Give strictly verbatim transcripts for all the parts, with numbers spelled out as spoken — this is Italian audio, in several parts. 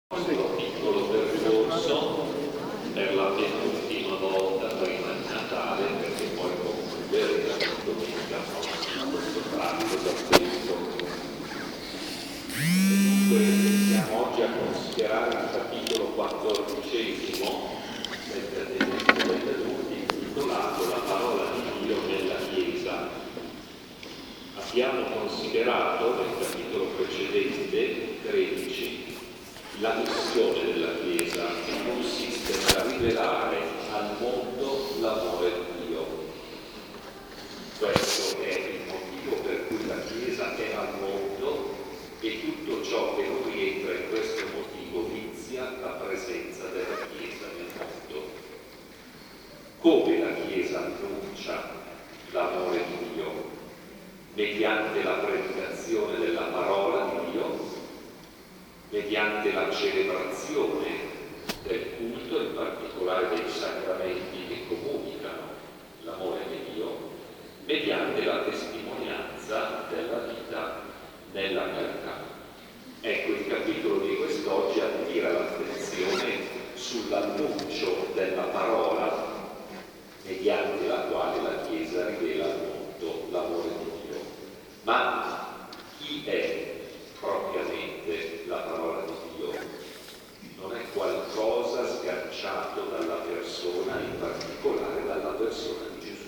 nostro piccolo percorso per la penultima volta prima di Natale, perché poi concluderemo domenica questo tratto da questo. Dunque iniziamo oggi a considerare il capitolo quattordicesimo del Catechismo degli Adulti, intitolato La parola di Dio nella Chiesa. Abbiamo considerato nel capitolo precedente, tredici, la missione della Chiesa, che consiste nel rivelare al mondo l'amore di Dio. Questo è il motivo per cui la Chiesa è al mondo e tutto ciò che non rientra in questo motivo vizia la presenza della Chiesa nel mondo. Come la Chiesa annuncia l'amore di Dio? Mediante la predicazione della parola di Dio, mediante la celebrazione del culto, in particolare dei sacramenti che comunicano l'amore di Dio, mediante la testimonianza della vita nella carità. Ecco, il capitolo di quest'oggi attira l'attenzione sull'annuncio della parola mediante la quale la Chiesa rivela al mondo l'amore di Dio. Ma chi è propriamente la parola di Dio? Non è qualcosa sganciato dalla persona, in particolare dalla persona di Gesù.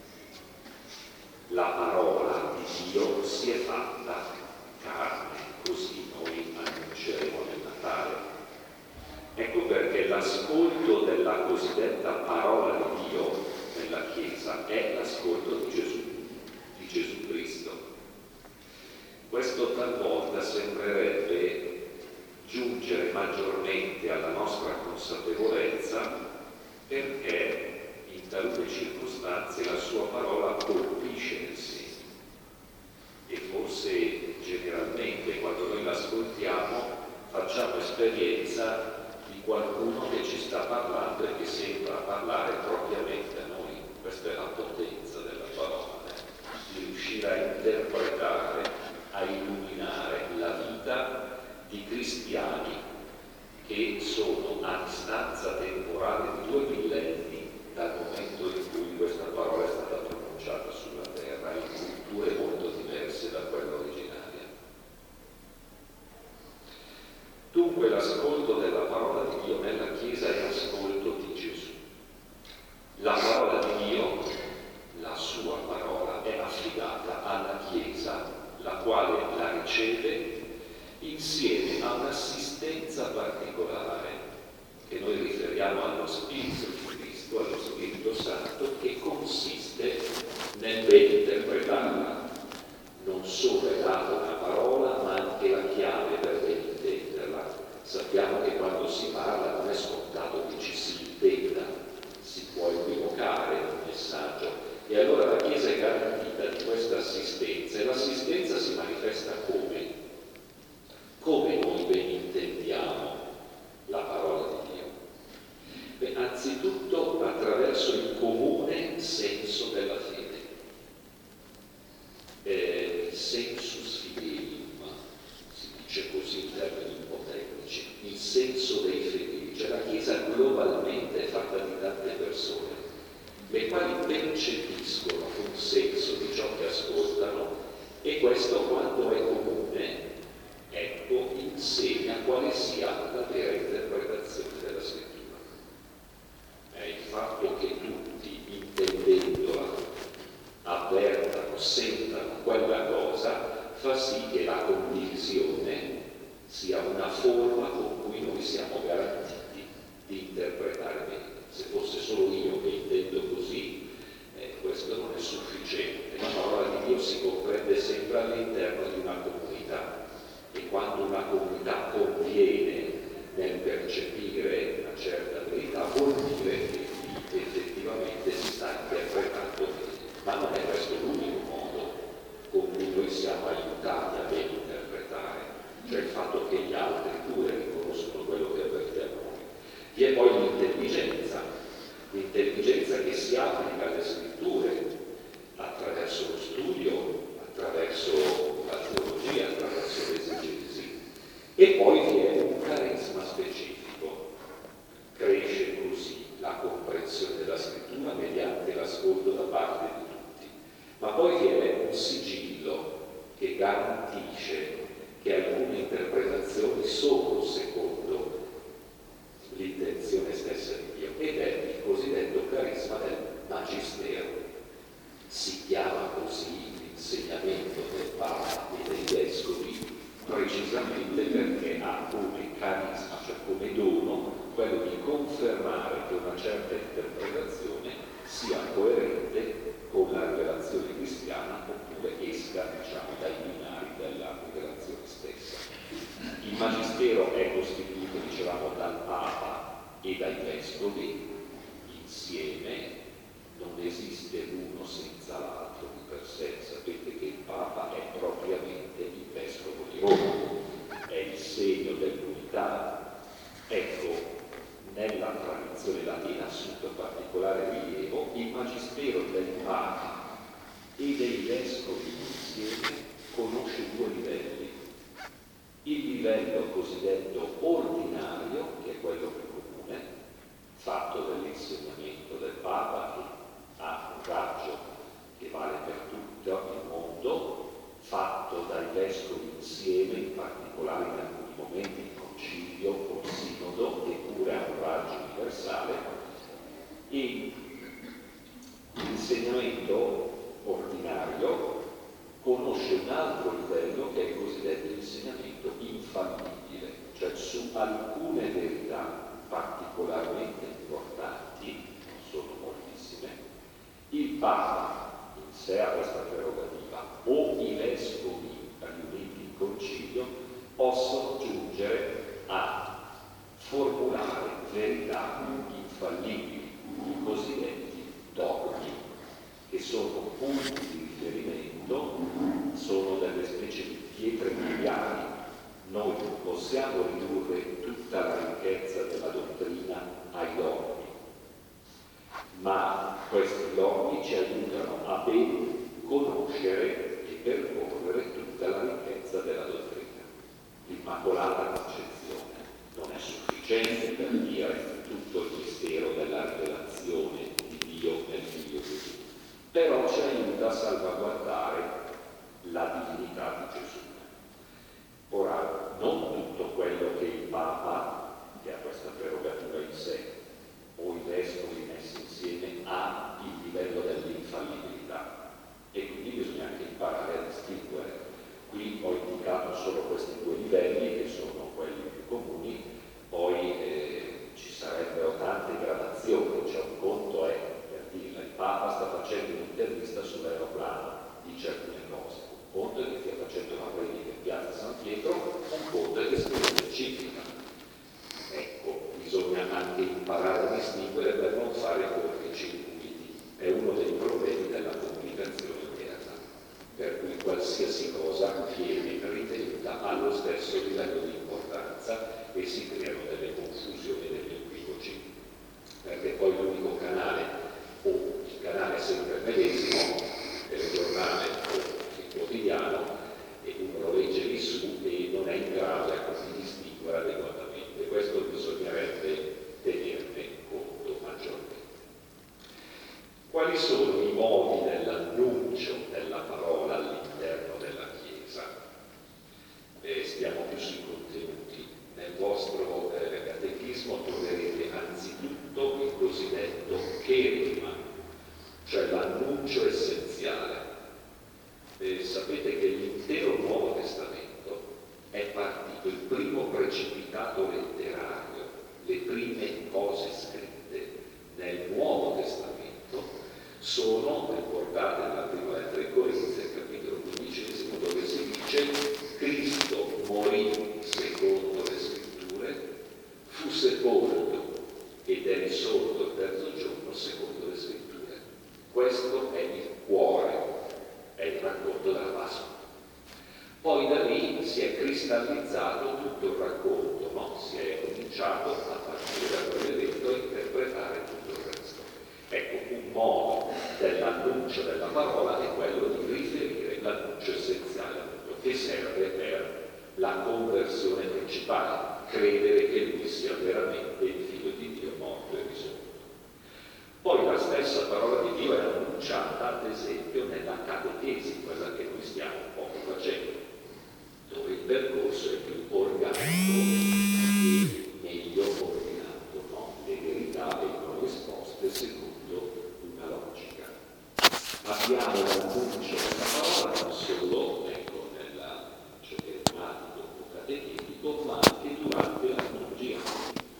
La parola di Dio si è fatta carne, così noi annunceremo nel Natale. Ecco perché l'ascolto della cosiddetta parola di Dio nella Chiesa è l'ascolto di Gesù, di Gesù Cristo. Questo talvolta sembrerebbe giungere maggiormente alla nostra consapevolezza perché in talune circostanze la sua parola colpisce nel segno. E forse generalmente quando noi l'ascoltiamo facciamo esperienza di qualcuno che ci sta parlando e che sembra parlare propriamente a noi. Questa è la potenza della parola, eh? Di riuscire a interpretare, a illuminare la vita di cristiani che sono a distanza temporale di due millenni dal momento in cui questa parola è stata pronunciata sulla terra, in culture molto diverse da quella originaria. Dunque l'ascolto della parola di Dio nella Chiesa è ascolto di Gesù. La parola di Dio, la sua parola, è affidata alla Chiesa, la quale la riceve insieme a un'assistenza particolare che noi riferiamo allo Spirito di Cristo, allo Spirito Santo, che consiste nel ben interpretarla. Non solo è data una parola, ma anche la chiave per ben intenderla. Sappiamo che quando si parla non è scontato che ci si intenda, si può equivocare un messaggio. E allora la Chiesa è garantita di questa assistenza, e l'assistenza si manifesta come? Come noi ben intendiamo la parola di Dio? Beh, anzitutto attraverso il comune senso della fede, eh, sensus fidelium, si dice così in termini un po' tecnici, il senso dei fedeli. Cioè la Chiesa globalmente è fatta di tante persone, le quali percepiscono un senso di ciò che ascoltano, e questo, quando è comune, ecco, insegna quale sia la vera interpretazione della Scrittura. È il fatto che tutti, intendendola, avvertano, sentano quella cosa, fa sì che la condivisione sia una forma con cui noi siamo garantiti di interpretare bene. Se fosse solo io che intendo così, eh, questo non è sufficiente. La parola di Dio si comprende sempre all'interno di una comunità, e quando una comunità conviene nel percepire una certa verità, vuol dire che effettivamente si sta interpretando bene. Ma non è questo l'unico modo con cui noi siamo aiutati a ben interpretare, cioè il fatto che gli altri pure riconoscono quello che avvertiamo noi. Vi è poi l'intelligenza, l'intelligenza che si applica alle scritture attraverso lo studio, attraverso la teologia, attraverso l'esegesi. E poi vi è un carisma speciale come dono quello di confermare che una certa interpretazione sia coerente con la rivelazione cristiana oppure esca, diciamo, dai binari della rivelazione stessa. Il Magistero è costituito, dicevamo, dal Papa e dai Vescovi insieme, non esiste l'uno senza l'altro di per sé. Sapete che il Papa è propriamente il Vescovo di Roma, è il segno dell'unità. Ecco, nella tradizione latina assunto particolare rilievo, il Magistero del Papa e dei Vescovi insieme conosce due livelli. Il livello cosiddetto ordinario, che è quello più comune, fatto dall'insegnamento del Papa, che ha un raggio che vale per tutto il mondo, fatto dai Vescovi insieme, in particolare in alcuni momenti il concilio o il sinodo, che pure ha un raggio universale, e l'insegnamento ordinario conosce un altro livello che è il cosiddetto insegnamento infallibile, cioè su alcune verità particolarmente importanti, non sono moltissime, il Papa in sé ha questa prerogativa, o i Vescovi riuniti in concilio possono giungere a formulare verità infallibili, i cosiddetti dogmi, che sono punti di riferimento, sono delle specie di pietre miliari. Noi non possiamo ridurre tutta la ricchezza della dottrina ai dogmi, ma questi dogmi ci aiutano a ben conoscere e percorrere tutta la ricchezza della dottrina. L'Immacolata Concezione non è sufficiente per dire tutto il mistero della rivelazione di Dio nel Figlio Gesù, però ci aiuta a salvaguardare la divinità di Gesù. Ora, non tutto quello che il Papa, che ha questa prerogativa in sé, o i Vescovi messi insieme, ha il livello dell'infallibilità, e quindi bisogna anche imparare a distinguere. Qui ho indicato solo questi due livelli, che sono quelli più comuni, poi eh, ci sarebbero tante gradazioni. Cioè, un conto è, per dirla, il Papa sta facendo un'intervista sull'aeroplano, dice alcune cose, un conto è che stia facendo una predica in piazza San Pietro, un conto è che stia specifica. Ecco, bisogna anche imparare a distinguere per non fare corticircuiti. È uno dei problemi della comunicazione odierna, per cui qualsiasi cosa viene ritenuta allo stesso livello di importanza e si creano delle confusioni e degli equivoci, perché poi l'unico canale, o il canale è sempre il medesimo, telegiornale o il quotidiano, e uno lo legge lì su e non è in grado di distinguere adeguatamente. Questo bisognerebbe tenerne conto maggiormente. Quali sono i modi dell'annuncio della parola all'interno della Chiesa? Eh, stiamo più sui contenuti. Nel vostro eh, catechismo troverete anzitutto il cosiddetto kerigma, cioè l'annuncio essenziale. Eh, sapete che l'intero Nuovo Testamento è partito, il primo precipitato letterario, le prime cose scritte nel Nuovo Testamento sono riportate nella prima lettera ai Corinzi, al capitolo quindicesimo, dove si dice: Cristo morì secondo le scritture, fu sepolto ed è risorto il terzo giorno secondo le scritture. Questo è il cuore, è il racconto della Pasqua. Poi da lì si è cristallizzato tutto il racconto, no? Si è cominciato a partire da quell'evento a interpretare tutto il resto. Ecco, un modo dell'annuncio della parola è quello di riferire l'annuncio essenziale, appunto, che serve per la conversione principale, credere che lui sia veramente il Figlio di Dio morto e risorto. Poi la stessa parola di Dio è annunciata, ad esempio, nella catechesi, quella che noi stiamo un po' facendo, dove il percorso è più organico e meglio ordinato, no? Le verità vengono esposte secondo una logica. Abbiamo l'annuncio della parola non solo ecco, nell'annuncio telematico o catechetico, ma anche durante la liturgia.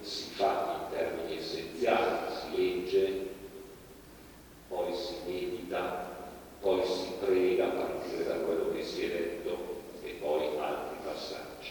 si fa in termini essenziali, si legge, poi si medita, poi si prega a partire da quello che si è detto e poi altri passaggi.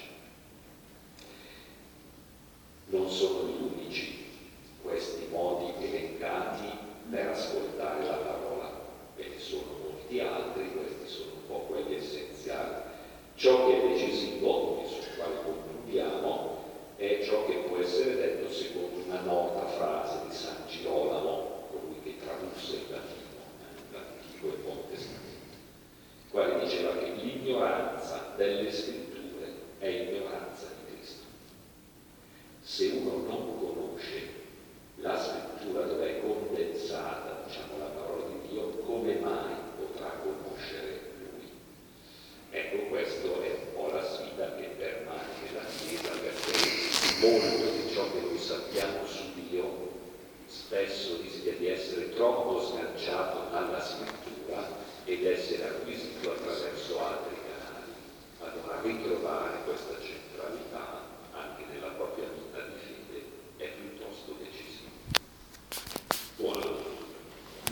Non sono gli unici questi modi elencati per ascoltare la parola, ve ne sono molti altri, questi sono un po' quelli essenziali. Ciò che è decisivo, e sul quale concludiamo, è ciò che può essere detto secondo una nota frase di San Girolamo, colui che tradusse il latino, eh, l'antico e Montesquieu, il quale diceva che l'ignoranza delle scritture è ignoranza di Cristo. Se uno non conosce la scrittura dove è condensata, diciamo, la parola di Dio, come mai potrà conoscere Lui? Ecco, questo è un po' la sfida che permane nella Chiesa, perché molto di ciò che noi sappiamo su Dio spesso rischia di essere troppo sganciato dalla scrittura ed essere acquisito attraverso altri canali. Allora, ritrovare questa